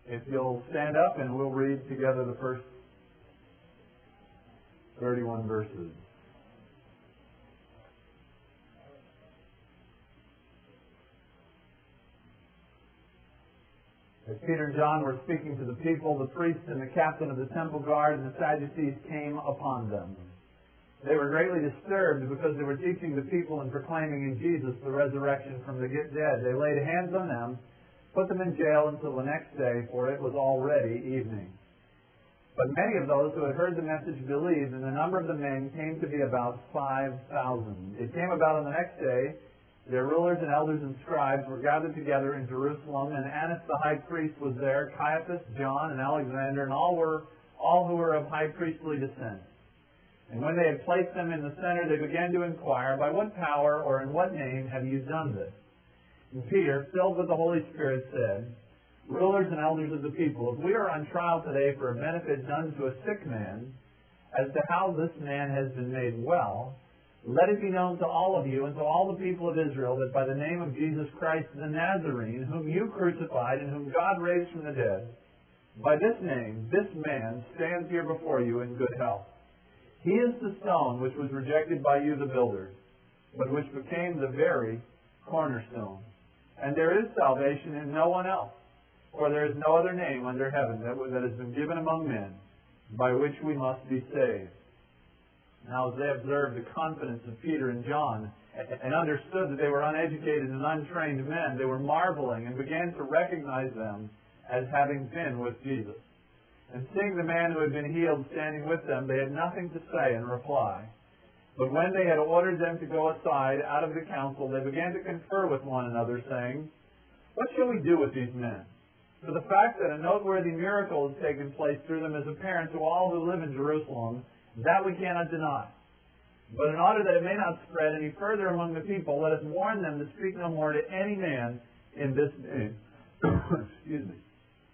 If you'll stand up and we'll read together the first 31 verses. As Peter and John were speaking to the people, the priest and the captain of the temple guard and the Sadducees came upon them. They were greatly disturbed because they were teaching the people and proclaiming in Jesus the resurrection from the dead. They laid hands on them, put them in jail until the next day, for it was already evening. But many of those who had heard the message believed, and the number of the men came to be about 5,000. It came about on the next day, their rulers and elders and scribes were gathered together in Jerusalem, and Annas the high priest was there, Caiaphas, John, and Alexander, and all who were of high priestly descent. And when they had placed them in the center, they began to inquire, by what power or in what name have you done this? And Peter, filled with the Holy Spirit, said, Rulers and elders of the people, if we are on trial today for a benefit done to a sick man, as to how this man has been made well, let it be known to all of you and to all the people of Israel that by the name of Jesus Christ the Nazarene, whom you crucified and whom God raised from the dead, by this name, this man stands here before you in good health. He is the stone which was rejected by you, the builders, but which became the very cornerstone. And there is salvation in no one else, for there is no other name under heaven that has been given among men by which we must be saved. Now, as they observed the confidence of Peter and John and understood that they were uneducated and untrained men, they were marveling and began to recognize them as having been with Jesus. And seeing the man who had been healed standing with them, they had nothing to say in reply. But when they had ordered them to go aside out of the council, they began to confer with one another, saying, What shall we do with these men? For the fact that a noteworthy miracle has taken place through them is apparent to all who live in Jerusalem, that we cannot deny. But in order that it may not spread any further among the people, let us warn them to speak no more to any man in this name. Excuse me.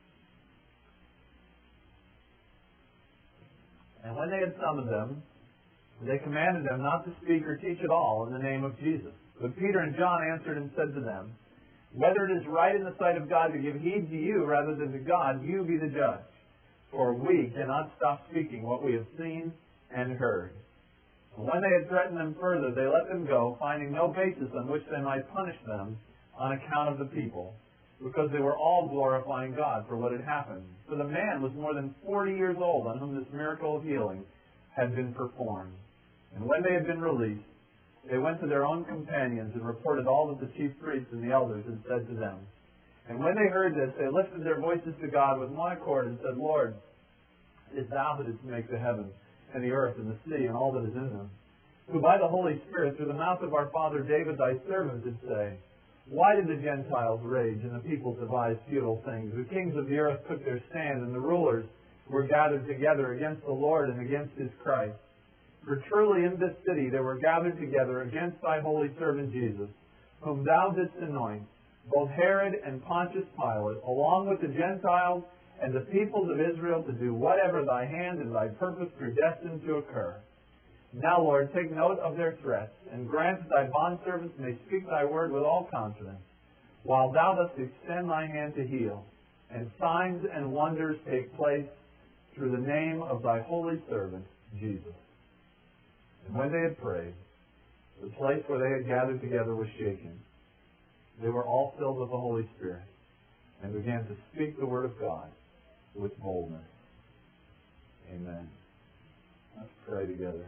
And when they had summoned them, they commanded them not to speak or teach at all in the name of Jesus. But Peter and John answered and said to them, Whether it is right in the sight of God to give heed to you rather than to God, you be the judge. For we cannot stop speaking what we have seen and heard. And when they had threatened them further, they let them go, finding no basis on which they might punish them on account of the people, because they were all glorifying God for what had happened. For the man was more than 40 years old on whom this miracle of healing had been performed. And when they had been released, they went to their own companions and reported all that the chief priests and the elders had said to them. And when they heard this, they lifted their voices to God with one accord and said, Lord, it is thou who didst make the heavens and the earth and the sea and all that is in them, who by the Holy Spirit through the mouth of our father David thy servant did say, Why did the Gentiles rage and the people devise futile things? The kings of the earth took their stand, and the rulers were gathered together against the Lord and against his Christ. For truly in this city they were gathered together against thy holy servant Jesus, whom thou didst anoint, both Herod and Pontius Pilate, along with the Gentiles and the peoples of Israel, to do whatever thy hand and thy purpose predestined to occur. Now, Lord, take note of their threats, and grant that thy bondservants may speak thy word with all confidence, while thou dost extend thy hand to heal, and signs and wonders take place through the name of thy holy servant, Jesus. And when they had prayed, the place where they had gathered together was shaken. They were all filled with the Holy Spirit, and began to speak the word of God with boldness. Amen. Let's pray together.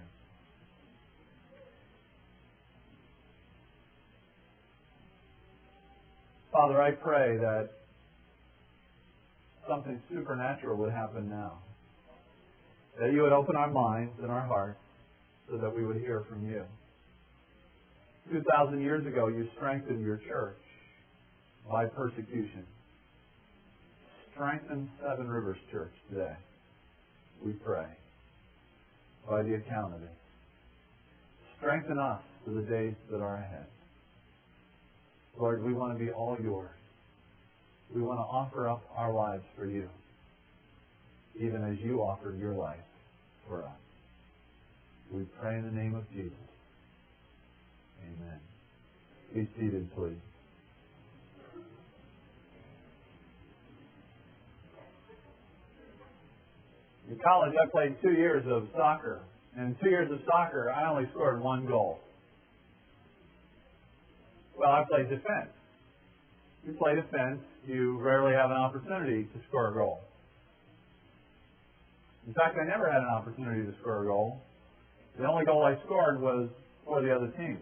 Father, I pray that something supernatural would happen now. That you would open our minds and our hearts so that we would hear from you. 2,000 years ago, you strengthened your church by persecution. Strengthen Seven Rivers Church today, we pray, by the account of it. Strengthen us for the days that are ahead. Lord, we want to be all yours. We want to offer up our lives for you, even as you offered your life for us. We pray in the name of Jesus. Amen. Be seated, please. In college, I played 2 years of soccer. And in 2 years of soccer, I only scored 1 goal. Well, I played defense. You play defense, you rarely have an opportunity to score a goal. In fact, I never had an opportunity to score a goal. The only goal I scored was for the other team.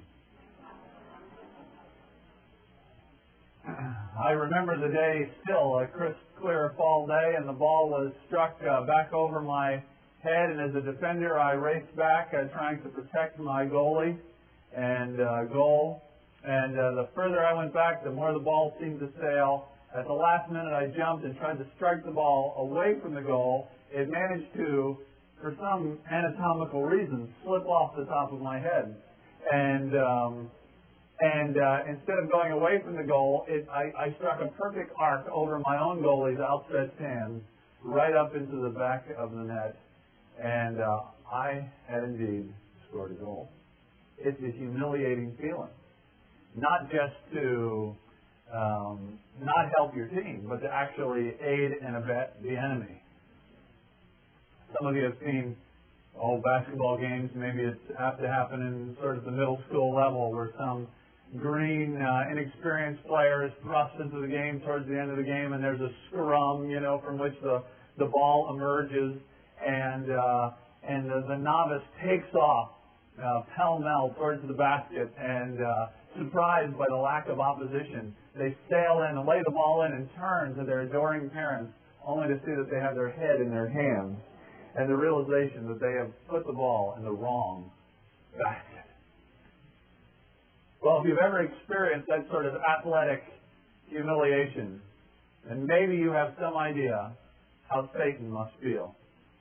I remember the day still, a crisp, clear fall day, and the ball was struck back over my head, and as a defender, I raced back trying to protect my goalie and goal. And the further I went back, the more the ball seemed to sail. At the last minute, I jumped and tried to strike the ball away from the goal. It managed to, for some anatomical reason, slip off the top of my head. And instead of going away from the goal, I struck a perfect arc over my own goalie's outstretched hands, right up into the back of the net. And I had indeed scored a goal. It's a humiliating feeling. Not just to not help your team, but to actually aid and abet the enemy. Some of you have seen basketball games. Maybe it's apt to happen in sort of the middle school level where some green, inexperienced player is thrust into the game towards the end of the game, and there's a scrum, from which the ball emerges, and the novice takes off pell-mell towards the basket, and surprised by the lack of opposition, they sail in and lay the ball in and turn to their adoring parents, only to see that they have their head in their hands, and the realization that they have put the ball in the wrong basket. Well, if you've ever experienced that sort of athletic humiliation, then maybe you have some idea how Satan must feel.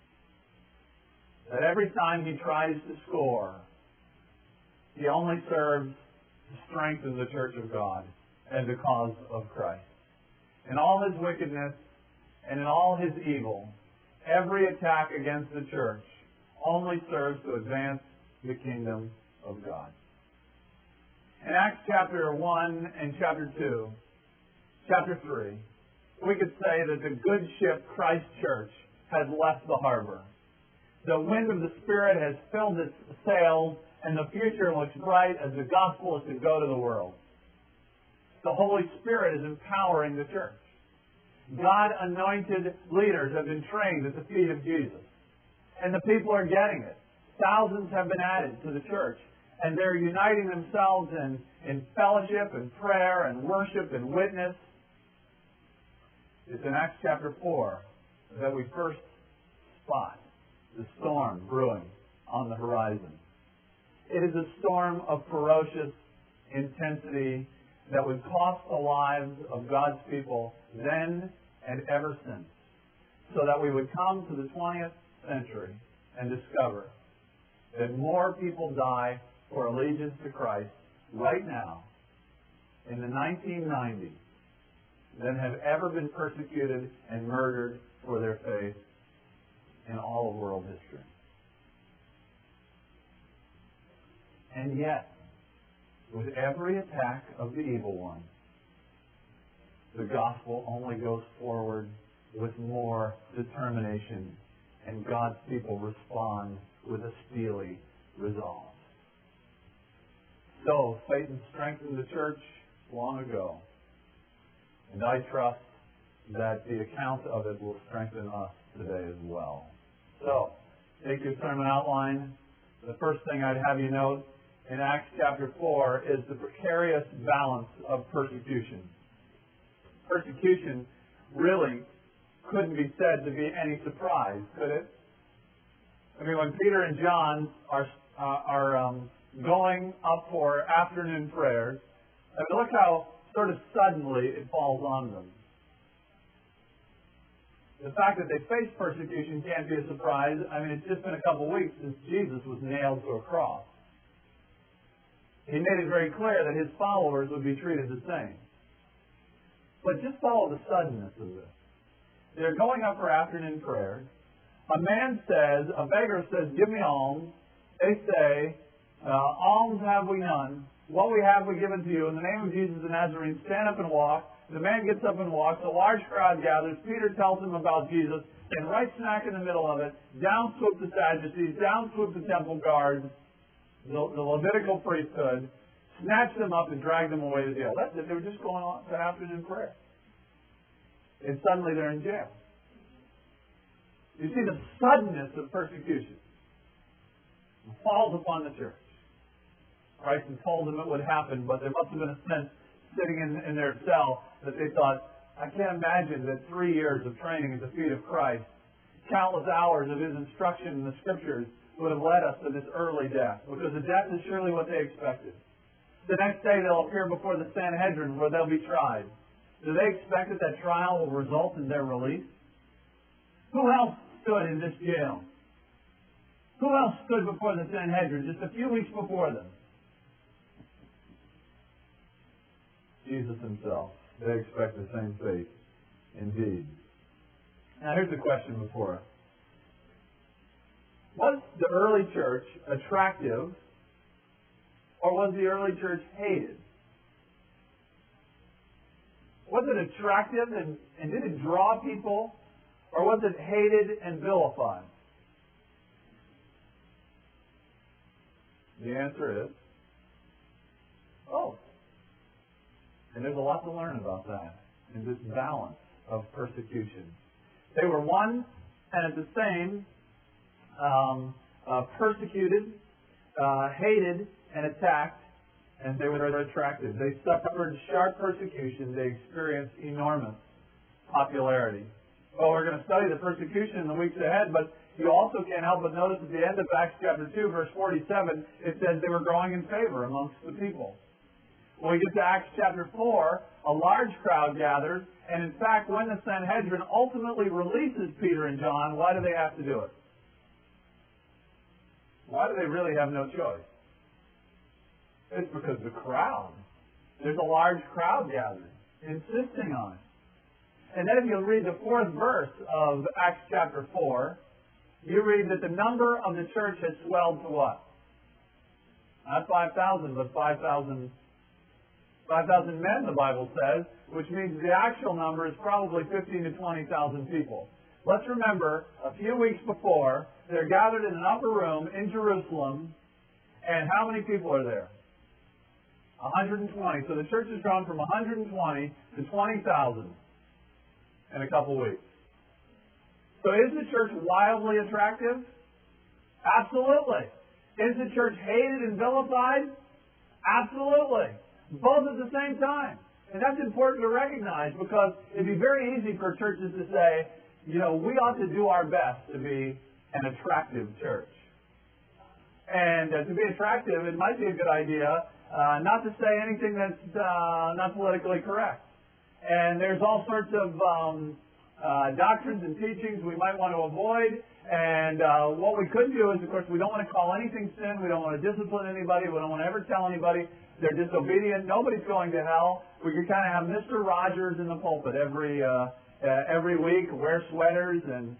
That every time he tries to score, he only serves to strengthen the church of God and the cause of Christ. In all his wickedness and in all his evil, every attack against the church only serves to advance the kingdom of God. In Acts chapter 1 and chapter 2, chapter 3, we could say that the good ship Christ Church has left the harbor. The wind of the Spirit has filled its sails, and the future looks bright as the gospel is to go to the world. The Holy Spirit is empowering the church. God-anointed leaders have been trained at the feet of Jesus. And the people are getting it. Thousands have been added to the church. And they're uniting themselves in fellowship and prayer and worship and witness. It's in Acts chapter 4 that we first spot the storm brewing on the horizon. It is a storm of ferocious intensity that would cost the lives of God's people then and ever since, so that we would come to the 20th century and discover that more people die for allegiance to Christ right now in the 1990s than have ever been persecuted and murdered for their faith in all of world history. And yet, with every attack of the evil one, the gospel only goes forward with more determination, and God's people respond with a steely resolve. So, Satan strengthened the church long ago, and I trust that the account of it will strengthen us today as well. So, take your sermon outline. The first thing I'd have you note in Acts chapter 4 is the precarious balance of persecution. Persecution really couldn't be said to be any surprise, could it? I mean, when Peter and John are going up for afternoon prayers, I mean, look how sort of suddenly it falls on them. The fact that they face persecution can't be a surprise. I mean, it's just been a couple of weeks since Jesus was nailed to a cross. He made it very clear that his followers would be treated the same. But just follow the suddenness of this. They're going up for afternoon prayers. A man says, a beggar says, "Give me alms." They say, "Alms have we none. What we have we give unto you. In the name of Jesus the Nazarene, stand up and walk." The man gets up and walks. A large crowd gathers. Peter tells him about Jesus. And right smack in the middle of it, down swoop the Sadducees, down swoop the temple guards, the Levitical priesthood, snatch them up and drag them away to jail. That's it. They were just going on to afternoon prayer. And suddenly they're in jail. You see the suddenness of persecution falls upon the church. Christ had told them it would happen, but there must have been a sense sitting in their cell that they thought, I can't imagine that 3 years of training at the feet of Christ, countless hours of His instruction in the Scriptures would have led us to this early death, because the death is surely what they expected. The next day they'll appear before the Sanhedrin where they'll be tried. Do they expect that that trial will result in their release? Who else stood in this jail? Who else stood before the Sanhedrin just a few weeks before them? Jesus Himself. They expect the same fate, indeed. Now here's the question before us. Was the early church attractive, or was the early church hated? Was it attractive and did it draw people, or was it hated and vilified? The answer is both. And there's a lot to learn about that in this balance of persecution. They were one and at the same persecuted, hated, and attacked, and they were attractive. They suffered sharp persecution. They experienced enormous popularity. Well, we're going to study the persecution in the weeks ahead, but you also can't help but notice at the end of Acts chapter 2, verse 47, it says they were growing in favor amongst the people. When we get to Acts chapter 4, a large crowd gathers, and in fact, when the Sanhedrin ultimately releases Peter and John, why do they have to do it? Why do they really have no choice? It's because the crowd. There's a large crowd gathering, insisting on it. And then if you read the 4th verse of Acts chapter 4, you read that the number of the church has swelled to what? Not 5,000, but 5,000 men, the Bible says, which means the actual number is probably 15,000 to 20,000 people. Let's remember, a few weeks before, they're gathered in an upper room in Jerusalem, and how many people are there? 120. So the church has grown from 120 to 20,000 in a couple weeks. So is the church wildly attractive? Absolutely. Is the church hated and vilified? Absolutely. Both at the same time. And that's important to recognize, because it'd be very easy for churches to say, we ought to do our best to be an attractive church. And to be attractive, it might be a good idea not to say anything that's not politically correct. And there's all sorts of doctrines and teachings we might want to avoid. And what we could do is, of course, we don't want to call anything sin. We don't want to discipline anybody. We don't want to ever tell anybody they're disobedient. Nobody's going to hell. We could kind of have Mr. Rogers in the pulpit every week, wear sweaters, and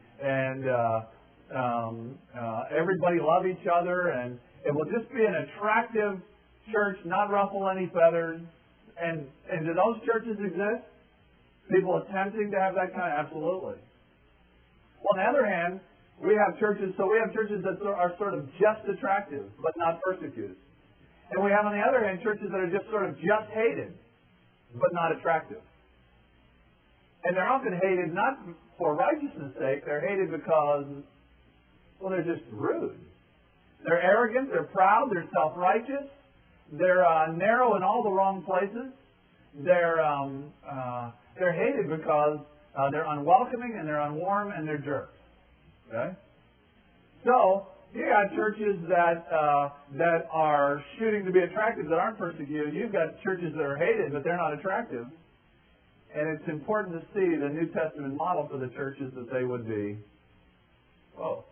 everybody love each other, and it will just be an attractive church, not ruffle any feathers. And do those churches exist? People attempting to have that kind? Absolutely. Well, on the other hand, we have churches that are sort of just attractive, but not persecuted. And we have, on the other hand, churches that are just sort of just hated, but not attractive. And they're often hated not for righteousness' sake. They're hated because, they're just rude. They're arrogant. They're proud. They're self-righteous. They're narrow in all the wrong places. They're hated because they're unwelcoming, and they're unwarm, and they're jerks. Okay? So, you got churches that are shooting to be attractive that aren't persecuted. You've got churches that are hated, but they're not attractive. And it's important to see the New Testament model for the churches that they would be both.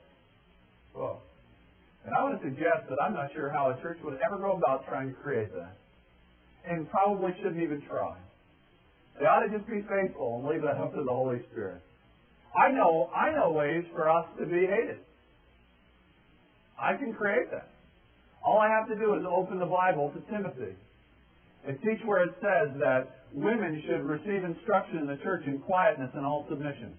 And I want to suggest that I'm not sure how a church would ever go about trying to create that. And probably shouldn't even try. They ought to just be faithful and leave that up to the Holy Spirit. I know ways for us to be hated. I can create that. All I have to do is open the Bible to Timothy. and teach where it says that women should receive instruction in the church in quietness and all submission.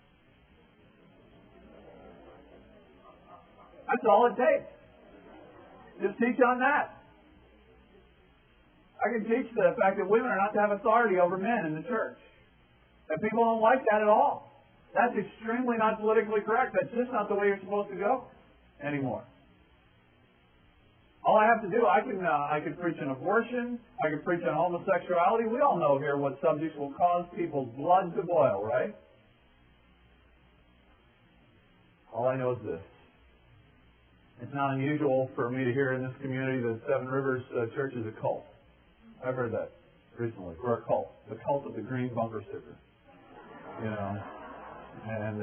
That's all it takes. Just teach on that. I can teach the fact that women are not to have authority over men in the church. And people don't like that at all. That's extremely not politically correct. That's just not the way you're supposed to go anymore. All I have to do, I can preach on abortion. I can preach on homosexuality. We all know here what subjects will cause people's blood to boil, right? All I know is this. It's not unusual for me to hear in this community that Seven Rivers Church is a cult. I've heard that recently. We're a cult. The cult of the green bumper sticker. You know. And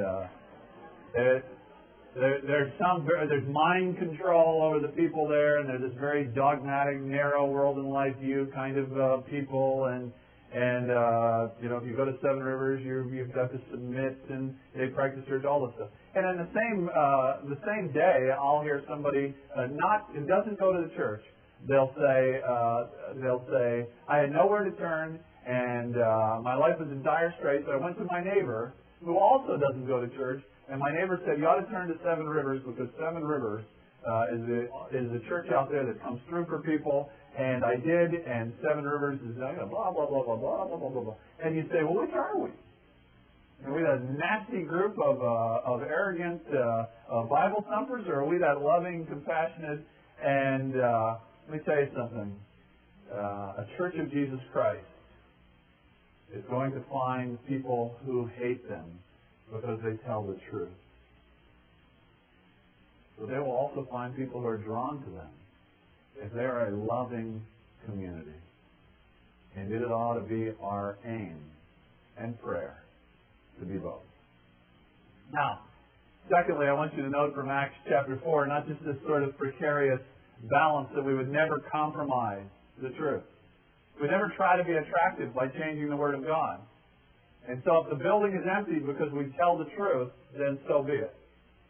there's mind control over the people there, and there's this very dogmatic, narrow world and life view kind of people, and you know, if you go to Seven Rivers, you've got to submit, and they practice church, all this stuff. And in the same day, I'll hear somebody who doesn't go to the church. They'll say, I had nowhere to turn, and my life was in dire straits. So I went to my neighbor, who also doesn't go to church, and my neighbor said, you ought to turn to Seven Rivers, because Seven Rivers is a church out there that comes through for people. And I did, and Seven Rivers is blah, blah, blah, blah, blah, blah, blah, blah, blah. And you say, well, which are we? Are we that nasty group of arrogant Bible thumpers, or are we that loving, compassionate, and let me tell you something. A Church of Jesus Christ is going to find people who hate them because they tell the truth. So they will also find people who are drawn to them if they are a loving community. And it ought to be our aim and prayer to be both. Now, secondly, I want you to note from Acts chapter 4, not just this sort of precarious balance that we would never compromise the truth. We never try to be attractive by changing the Word of God. And so if the building is empty because we tell the truth, then so be it.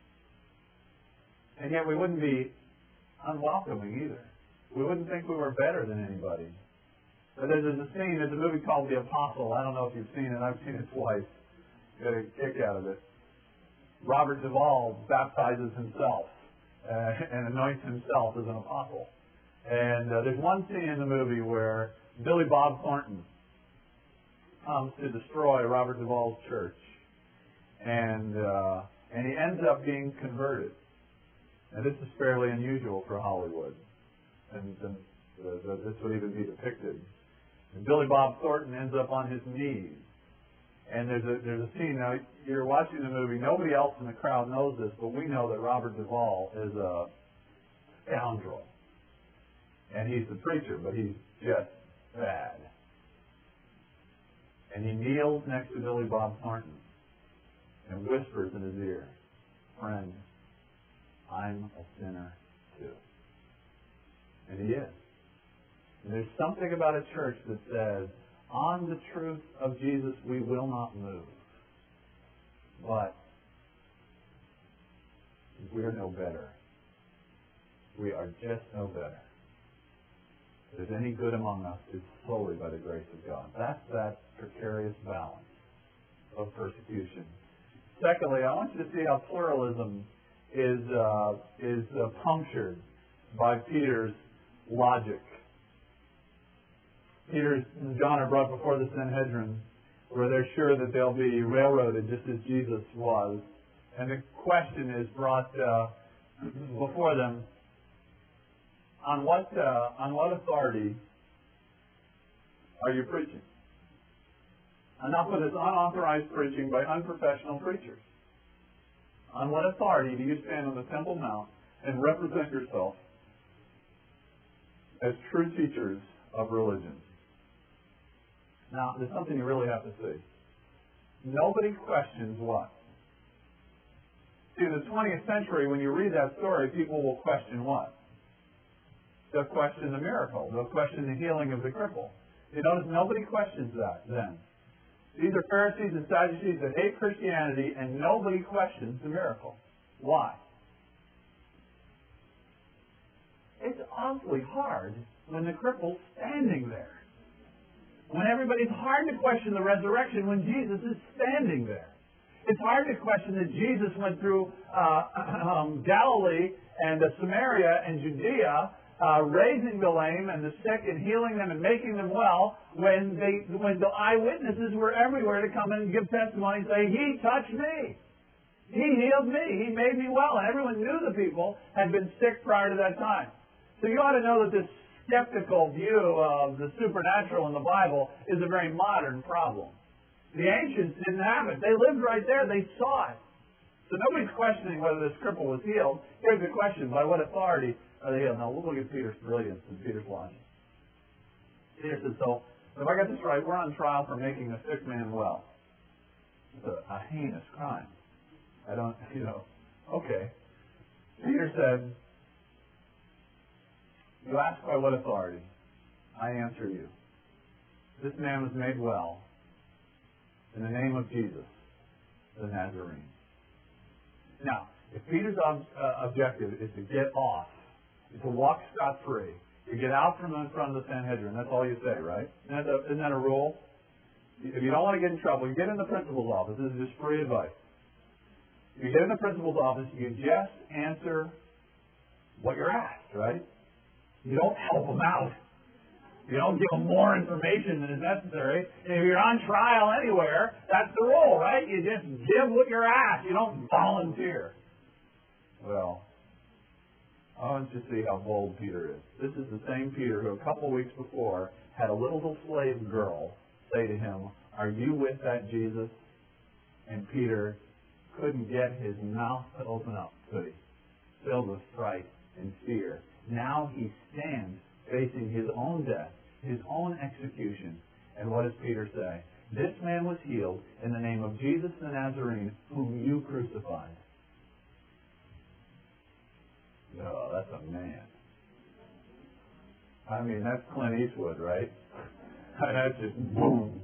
And yet we wouldn't be unwelcoming either. We wouldn't think we were better than anybody. But there's a movie called The Apostle. I don't know if you've seen it. I've seen it twice. Got a kick out of it. Robert Duvall baptizes himself and anoints himself as an apostle. And there's one scene in the movie where Billy Bob Thornton comes to destroy Robert Duvall's church, and he ends up being converted. And this is fairly unusual for Hollywood, and this would even be depicted. And Billy Bob Thornton ends up on his knees, and there's a scene. Now you're watching the movie. Nobody else in the crowd knows this, but we know that Robert Duvall is a scoundrel, and he's the preacher, but he's just bad. And he kneels next to Billy Bob Thornton and whispers in his ear, "Friend, I'm a sinner too." And he is. And there's something about a church that says, on the truth of Jesus we will not move. But we are no better. We are just no better. If there's any good among us, it's solely by the grace of God. That's that precarious balance of persecution. Secondly, I want you to see how pluralism is punctured by Peter's logic. Peter and John are brought before the Sanhedrin, where they're sure that they'll be railroaded just as Jesus was. And the question is brought before them, on what authority are you preaching? Enough of this unauthorized preaching by unprofessional preachers. On what authority do you stand on the Temple Mount and represent yourself as true teachers of religion? Now, there's something you really have to see. Nobody questions what? See, in the 20th century, when you read that story, people will question what? They'll question the miracle. They'll question the healing of the cripple. You notice nobody questions that then. These are Pharisees and Sadducees that hate Christianity, and nobody questions the miracle. Why? It's awfully hard when the cripple's standing there. It's hard to question the resurrection when Jesus is standing there. It's hard to question that Jesus went through Galilee and Samaria and Judea, raising the lame and the sick and healing them and making them well, when the eyewitnesses were everywhere to come and give testimony and say, He touched me. He healed me. He made me well. And everyone knew the people had been sick prior to that time. So you ought to know that this skeptical view of the supernatural in the Bible is a very modern problem. The ancients didn't have it. They lived right there. They saw it. So nobody's questioning whether this cripple was healed. Here's the question. By what authority are they healed? Now, we'll look at Peter's brilliance and Peter's logic. Peter says, so, if I got this right, we're on trial for making a sick man well. It's a heinous crime. Okay. Peter said, you ask by what authority? I answer you. This man was made well in the name of Jesus, the Nazarene. Now, if Peter's objective is to get off, to walk scot-free, to get out from in front of the Sanhedrin, that's all you say, right? Isn't that a rule? If you don't want to get in trouble, you get in the principal's office. This is just free advice. If you get in the principal's office, you just answer what you're asked, right? You don't help them out. You don't give them more information than is necessary. And if you're on trial anywhere, that's the rule, right? You just give what you're asked. You don't volunteer. Well, I want you to see how bold Peter is. This is the same Peter who a couple of weeks before had a little slave girl say to him, are you with that Jesus? And Peter couldn't get his mouth to open up, could he? Filled with fright and fear. Now he stands facing his own death, his own execution. And what does Peter say? This man was healed in the name of Jesus the Nazarene, whom you crucified. Oh, that's a man. I mean, that's Clint Eastwood, right? That's just boom,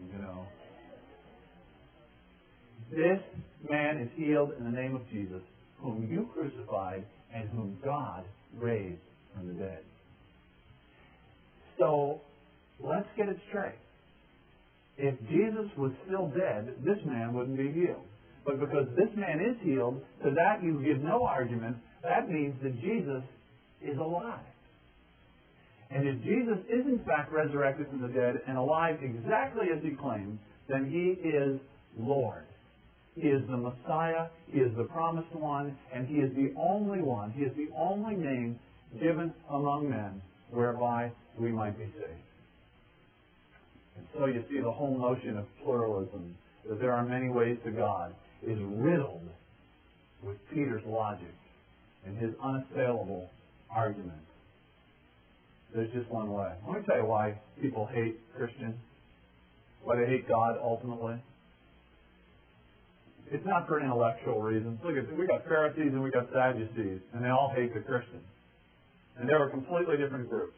This man is healed in the name of Jesus, whom you crucified and whom God raised from the dead. So, let's get it straight. If Jesus was still dead, this man wouldn't be healed. But because this man is healed, to that you give no argument. That means that Jesus is alive. And if Jesus is in fact resurrected from the dead and alive exactly as he claims, then he is Lord. He is the Messiah, he is the promised one, and he is the only one, he is the only name given among men whereby we might be saved. And so you see the whole notion of pluralism, that there are many ways to God, is riddled with Peter's logic and his unassailable argument. There's just one way. Let me tell you why people hate Christians, why they hate God ultimately. It's not for intellectual reasons. Look at, we got Pharisees and we got Sadducees, and they all hate the Christians. And they were completely different groups.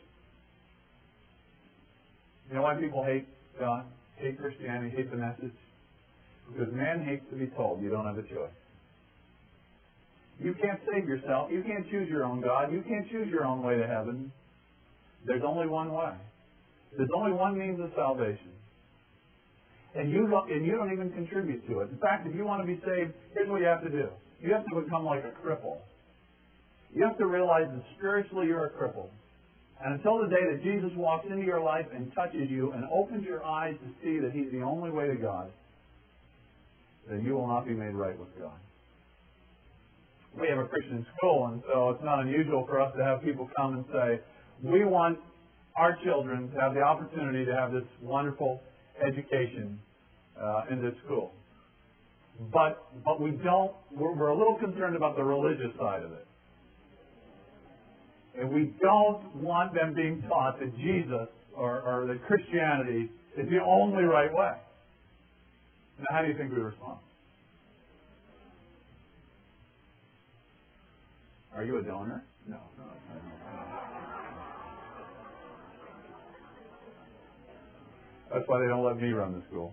You know why people hate God, hate Christianity, hate the message? Because man hates to be told you don't have a choice. You can't save yourself. You can't choose your own God. You can't choose your own way to heaven. There's only one way. There's only one means of salvation. And you don't even contribute to it. In fact, if you want to be saved, here's what you have to do. You have to become like a cripple. You have to realize that spiritually you're a cripple. And until the day that Jesus walks into your life and touches you and opens your eyes to see that he's the only way to God, then you will not be made right with God. We have a Christian school, and so it's not unusual for us to have people come and say, we want our children to have the opportunity to have this wonderful education in this school. But we're a little concerned about the religious side of it. And we don't want them being taught that Jesus or that Christianity is the only right way. Now, how do you think we respond? Are you a donor? No. That's why they don't let me run the school.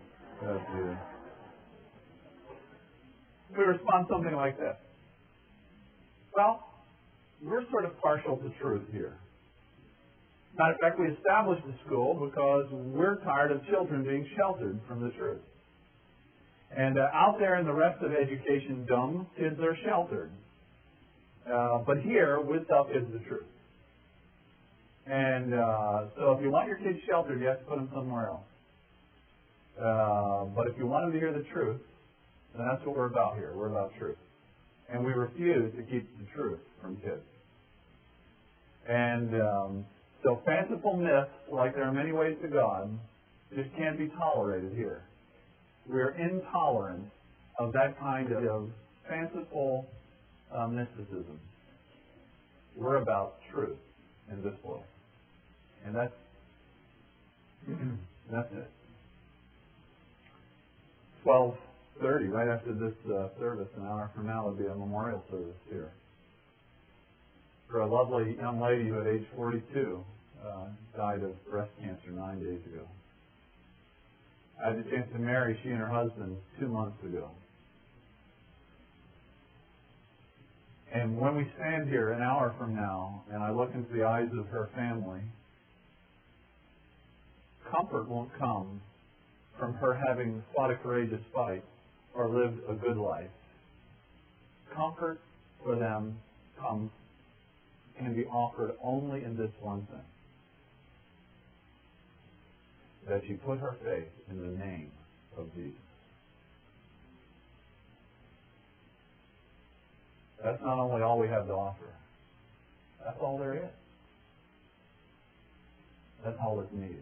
We respond something like this. Well, we're sort of partial to truth here. Matter of fact, we established the school because we're tired of children being sheltered from the truth. And out there in the rest of education dome, kids are sheltered. But here, we'll tell kids the truth. And so if you want your kids sheltered, you have to put them somewhere else. But if you want them to hear the truth, then that's what we're about here. We're about truth. And we refuse to keep the truth from kids. And so fanciful myths, like there are many ways to God, just can't be tolerated here. We're intolerant of that kind of fanciful mysticism. We're about truth in this world. And that's it. 12:30, right after this service, an hour from now, will be a memorial service here for a lovely young lady who at age 42 died of breast cancer 9 days ago. I had the chance to marry she and her husband 2 months ago. And when we stand here an hour from now and I look into the eyes of her family, comfort won't come from her having fought a courageous fight or lived a good life. Comfort for them can be offered only in this one thing: that she put her faith in the name of Jesus. That's not only all we have to offer. That's all there is. That's all that's needed.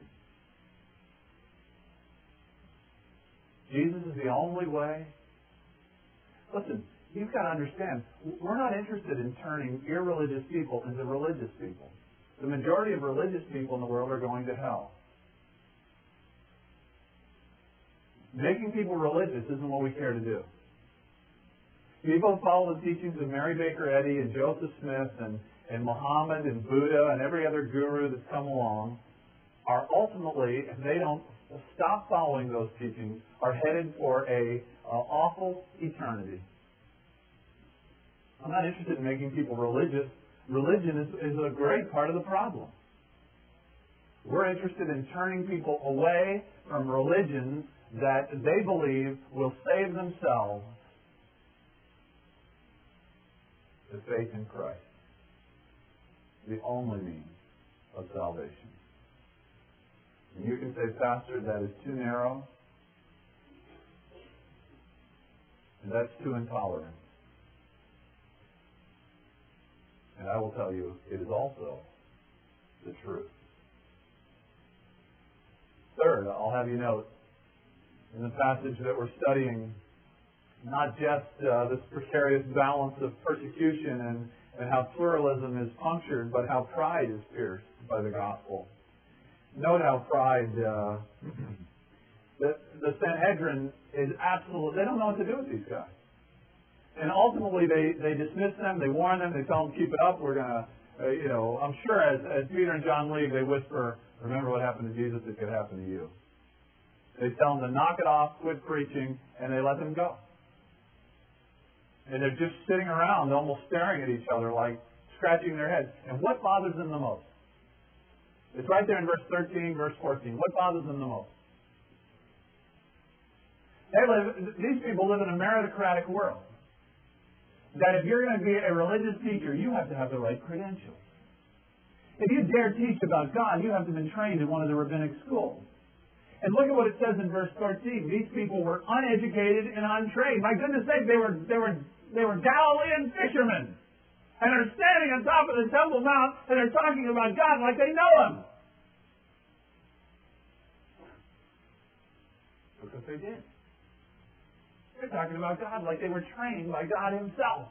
Jesus is the only way. Listen, you've got to understand, we're not interested in turning irreligious people into religious people. The majority of religious people in the world are going to hell. Making people religious isn't what we care to do. People who follow the teachings of Mary Baker Eddy and Joseph Smith and Muhammad and Buddha and every other guru that's come along are ultimately, if they don't stop following those teachings, are headed for a awful eternity. I'm not interested in making people religious. Religion is a great part of the problem. We're interested in turning people away from religions that they believe will save themselves to faith in Christ, the only means of salvation. And you can say, Pastor, that is too narrow, and that's too intolerant. And I will tell you, it is also the truth. Third, I'll have you note, in the passage that we're studying, not just this precarious balance of persecution and how pluralism is punctured, but how pride is pierced by the gospel. Note how pride, the Sanhedrin is absolute. They don't know what to do with these guys. And ultimately they dismiss them, they warn them, they tell them, keep it up, we're going to, I'm sure as Peter and John leave, they whisper, remember what happened to Jesus, it could happen to you. They tell them to knock it off, quit preaching, and they let them go. And they're just sitting around almost staring at each other, like scratching their heads. And what bothers them the most? It's right there in verse 13, verse 14. What bothers them the most? These people live in a meritocratic world. That if you're going to be a religious teacher, you have to have the right credentials. If you dare teach about God, you have to have been trained in one of the rabbinic schools. And look at what it says in verse 13. These people were uneducated and untrained. My goodness sake, they were Galilean fishermen. And they're standing on top of the Temple Mount and they're talking about God like they know Him. Because they did. They're talking about God like they were trained by God Himself.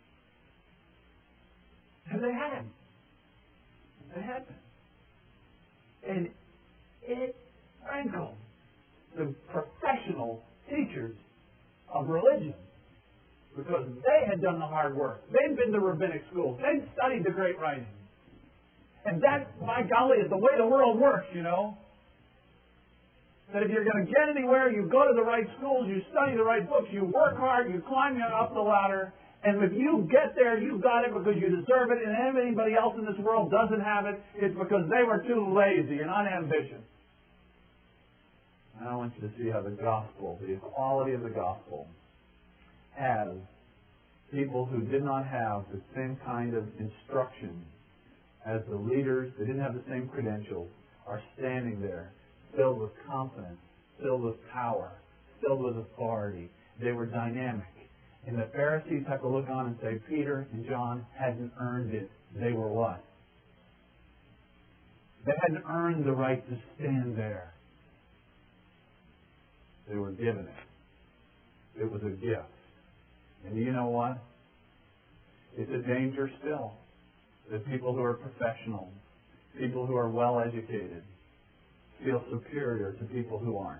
And they had. They had been. And it rankled the professional teachers of religion because they had done the hard work. They'd been to rabbinic schools. They'd studied the great writings. And that, by golly, is the way the world works, That if you're going to get anywhere, you go to the right schools, you study the right books, you work hard, you climb up the ladder, And if you get there, you got it because you deserve it, and anybody else in this world doesn't have it, it's because they were too lazy and unambitious. And I want you to see how the gospel, the equality of the gospel, has people who did not have the same kind of instruction as the leaders, they didn't have the same credentials, are standing there filled with confidence, filled with power, filled with authority. They were dynamic. And the Pharisees have to look on and say, Peter and John hadn't earned it. They were what? They hadn't earned the right to stand there. They were given it. It was a gift. And you know what? It's a danger still that people who are professional, people who are well educated, feel superior to people who aren't.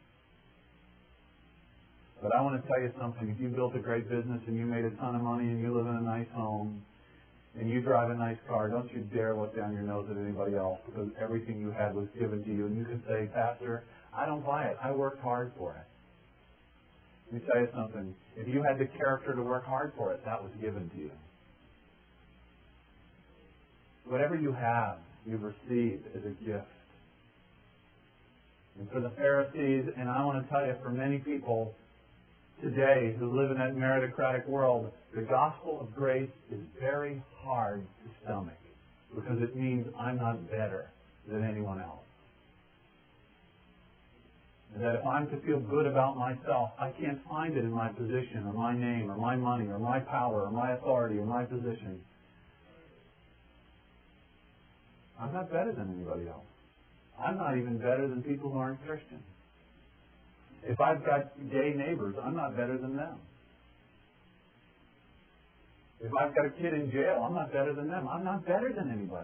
But I want to tell you something. If you built a great business and you made a ton of money and you live in a nice home and you drive a nice car, don't you dare look down your nose at anybody else because everything you had was given to you. And you can say, Pastor, I don't buy it. I worked hard for it. Let me tell you something. If you had the character to work hard for it, that was given to you. Whatever you have, you've received as a gift. And for the Pharisees, and I want to tell you, for many people today who live in that meritocratic world, the gospel of grace is very hard to stomach because it means I'm not better than anyone else. And that if I'm to feel good about myself, I can't find it in my position or my name or my money or my power or my authority or my position. I'm not better than anybody else. I'm not even better than people who aren't Christian. If I've got gay neighbors, I'm not better than them. If I've got a kid in jail, I'm not better than them. I'm not better than anybody.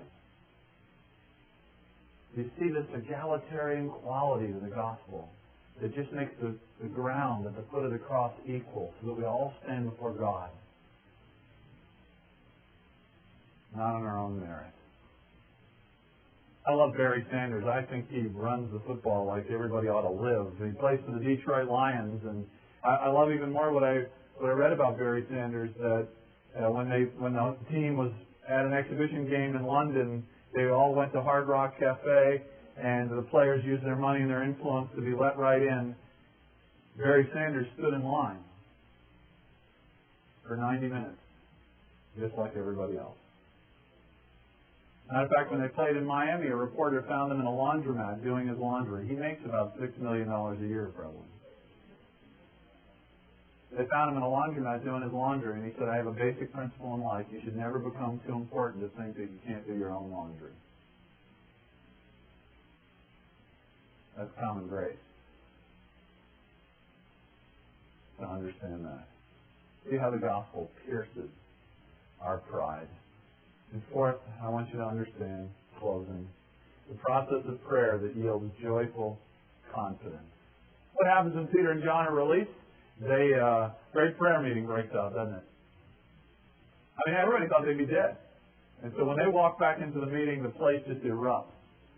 You see this egalitarian quality to the gospel that just makes the ground at the foot of the cross equal so that we all stand before God. Not on our own merit. I love Barry Sanders. I think he runs the football like everybody ought to live. He plays for the Detroit Lions, and I love even more what I read about Barry Sanders, that when the team was at an exhibition game in London, they all went to Hard Rock Cafe, and the players used their money and their influence to be let right in. Barry Sanders stood in line for 90 minutes, just like everybody else. Matter of fact, when they played in Miami, a reporter found him in a laundromat doing his laundry. He makes about $6 million a year, probably. They found him in a laundromat doing his laundry, and he said, I have a basic principle in life. You should never become too important to think that you can't do your own laundry. That's common grace. To understand that. See how the gospel pierces our pride. And fourth, I want you to understand, closing, the process of prayer that yields joyful confidence. What happens when Peter and John are released? Great prayer meeting breaks out, doesn't it? I mean, everybody thought they'd be dead. And so when they walk back into the meeting, the place just erupts.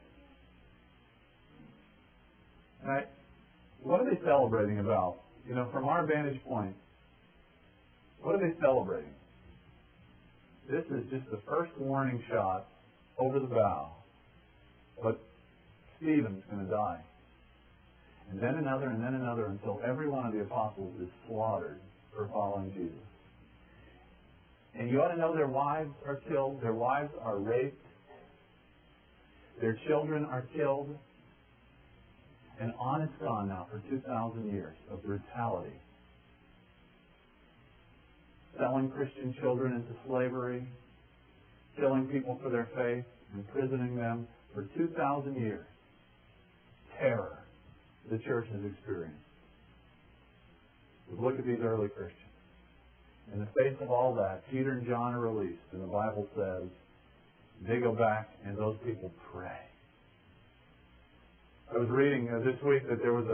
Right? What are they celebrating about? You know, from our vantage point, what are they celebrating? This is just the first warning shot over the bow. But Stephen's going to die. And then another, until every one of the apostles is slaughtered for following Jesus. And you ought to know their wives are killed. Their wives are raped. Their children are killed. And on it's gone now for 2,000 years of brutality. Selling Christian children into slavery, killing people for their faith, imprisoning them for 2,000 years. Terror the church has experienced. But look at these early Christians. In the face of all that, Peter and John are released, and the Bible says they go back and those people pray. I was reading this week that there was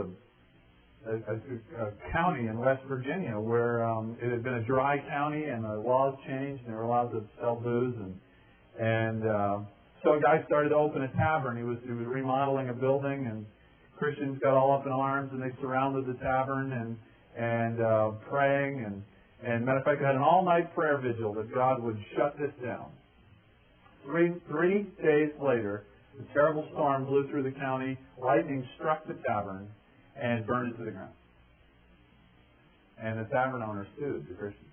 a county in West Virginia where it had been a dry county and the laws changed and they were allowed to sell booze and so a guy started to open a tavern. He was remodeling a building and Christians got all up in arms and they surrounded the tavern and praying And matter of fact, I had an all-night prayer vigil that God would shut this down. Three days later, a terrible storm blew through the county, lightning struck the tavern, and burned it to the ground. And the tavern owner sued the Christians.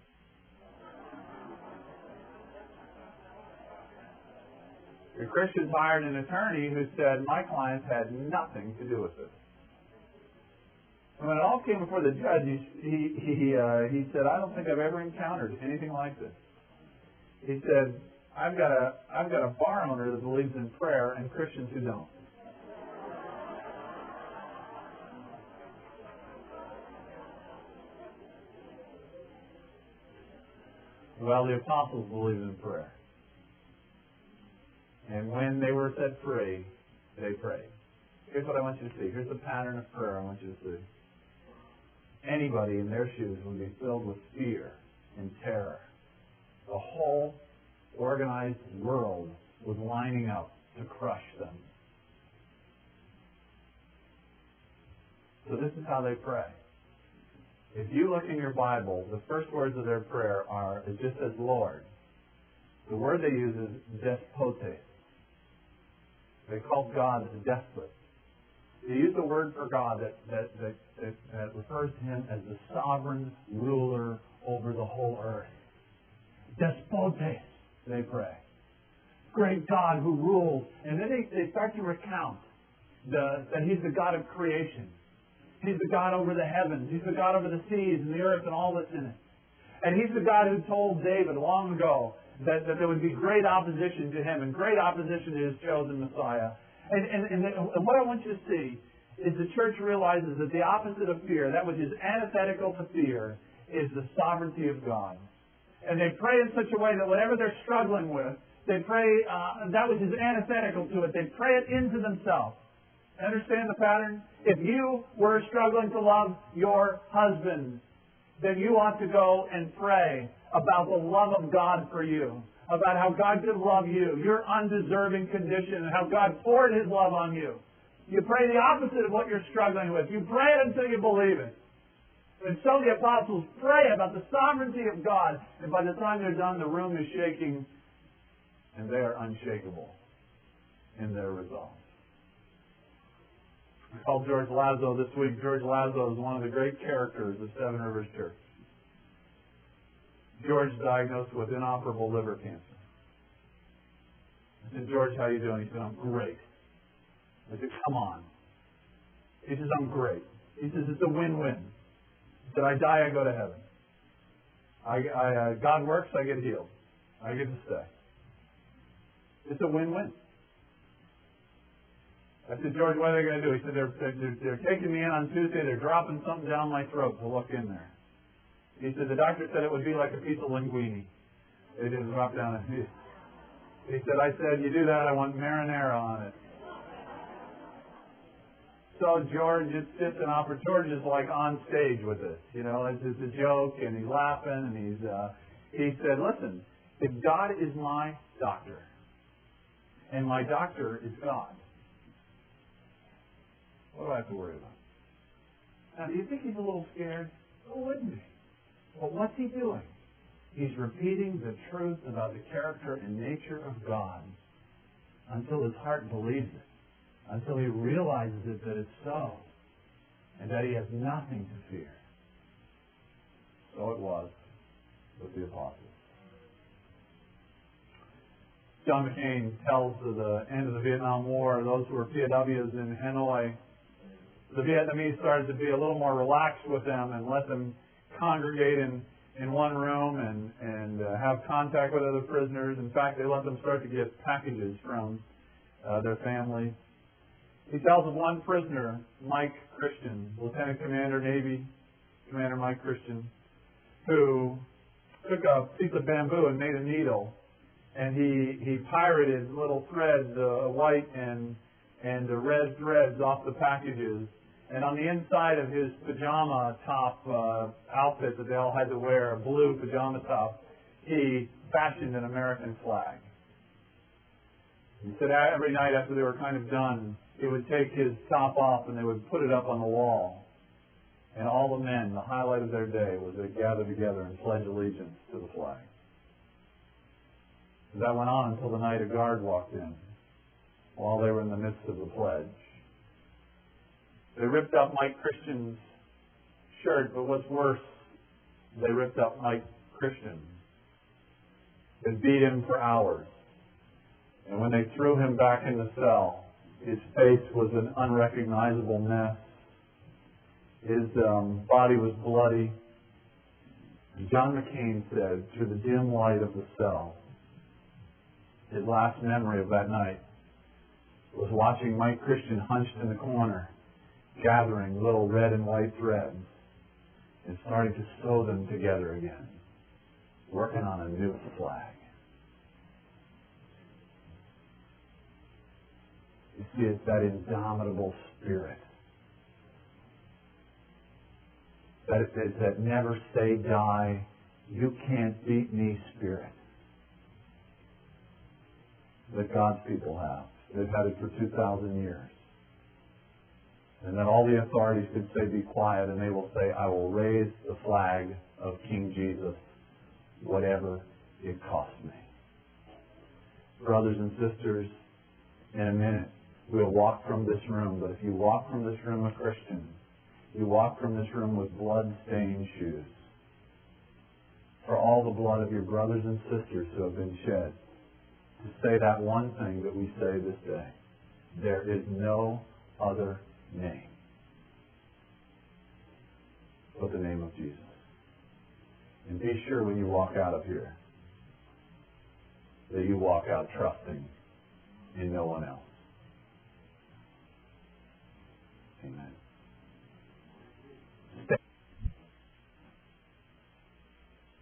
The Christians hired an attorney who said, my clients had nothing to do with this. And when it all came before the judge, he said, I don't think I've ever encountered anything like this. He said, I've got a bar owner that believes in prayer and Christians who don't. Well, the apostles believed in prayer. And when they were set free, they prayed. Here's what I want you to see. Here's the pattern of prayer I want you to see. Anybody in their shoes would be filled with fear and terror. The whole organized world was lining up to crush them. So this is how they pray. If you look in your Bible, the first words of their prayer it just says Lord. The word they use is despotes. They called God a despot. They use the word for God that refers to Him as the sovereign ruler over the whole earth. Despotes, they pray. Great God who rules. And then they start to recount that He's the God of creation. He's the God over the heavens. He's the God over the seas and the earth and all that's in it. And He's the God who told David long ago that there would be great opposition to Him and great opposition to His chosen Messiah. And what I want you to see is the church realizes that the opposite of fear, that which is antithetical to fear, is the sovereignty of God. And they pray in such a way that whatever they're struggling with, they pray that which is antithetical to it. They pray it into themselves. Understand the pattern? If you were struggling to love your husband, then you ought to go and pray about the love of God for you, about how God could love you, your undeserving condition, and how God poured His love on you. You pray the opposite of what you're struggling with. You pray it until you believe it. And so the apostles pray about the sovereignty of God, and by the time they're done, the room is shaking, and they are unshakable in their resolve. I called George Lazo this week. George Lazo is one of the great characters of Seven Rivers Church. George diagnosed with inoperable liver cancer. I said, George, how are you doing? He said, I'm great. I said, come on. He says, I'm great. He says, it's a win-win. He said, I die, I go to heaven. God works, I get healed. I get to stay. It's a win-win. I said, George, what are they going to do? He said, they're taking me in on Tuesday. They're dropping something down my throat to look in there. He said, the doctor said it would be like a piece of linguine. They just drop down it. He said, I said, you do that, I want marinara on it. So George, it's just an opportunity. George is like on stage with this. You know, it's a joke, and he's laughing, and he said, listen, if God is my doctor, and my doctor is God, what do I have to worry about? Now, do you think he's a little scared? Who wouldn't be? But what's he doing? He's repeating the truth about the character and nature of God until his heart believes it, until he realizes it that it's so, and that he has nothing to fear. So it was with the apostles. John McCain tells of the end of the Vietnam War, those who were POWs in Hanoi, the Vietnamese started to be a little more relaxed with them and let them congregate in one room and have contact with other prisoners. In fact, they let them start to get packages from their families. He tells of one prisoner, Mike Christian, Lieutenant Commander Navy, Commander Mike Christian, who took a piece of bamboo and made a needle, and he pirated little threads, white and red threads off the packages. And on the inside of his pajama top outfit that they all had to wear, a blue pajama top, he fashioned an American flag. He said every night after they were kind of done, he would take his top off and they would put it up on the wall. And all the men, the highlight of their day was they gathered together and pledged allegiance to the flag. That went on until the night a guard walked in while they were in the midst of the pledge. They ripped up Mike Christian's shirt, but what's worse, they ripped up Mike Christian. They beat him for hours. And when they threw him back in the cell, his face was an unrecognizable mess. His body was bloody. And John McCain said, through the dim light of the cell, his last memory of that night was watching Mike Christian hunched in the corner, gathering little red and white threads and starting to sew them together again, working on a new flag. You see, it's that indomitable spirit. It's that never say die, you can't beat me spirit that God's people have. They've had it for 2,000 years. And then all the authorities could say, be quiet, and they will say, I will raise the flag of King Jesus, whatever it costs me. Brothers and sisters, in a minute, we'll walk from this room, but if you walk from this room a Christian, you walk from this room with blood-stained shoes. For all the blood of your brothers and sisters who have been shed, to say that one thing that we say this day, there is no other name but the name of Jesus. And be sure when you walk out of here that you walk out trusting in no one else.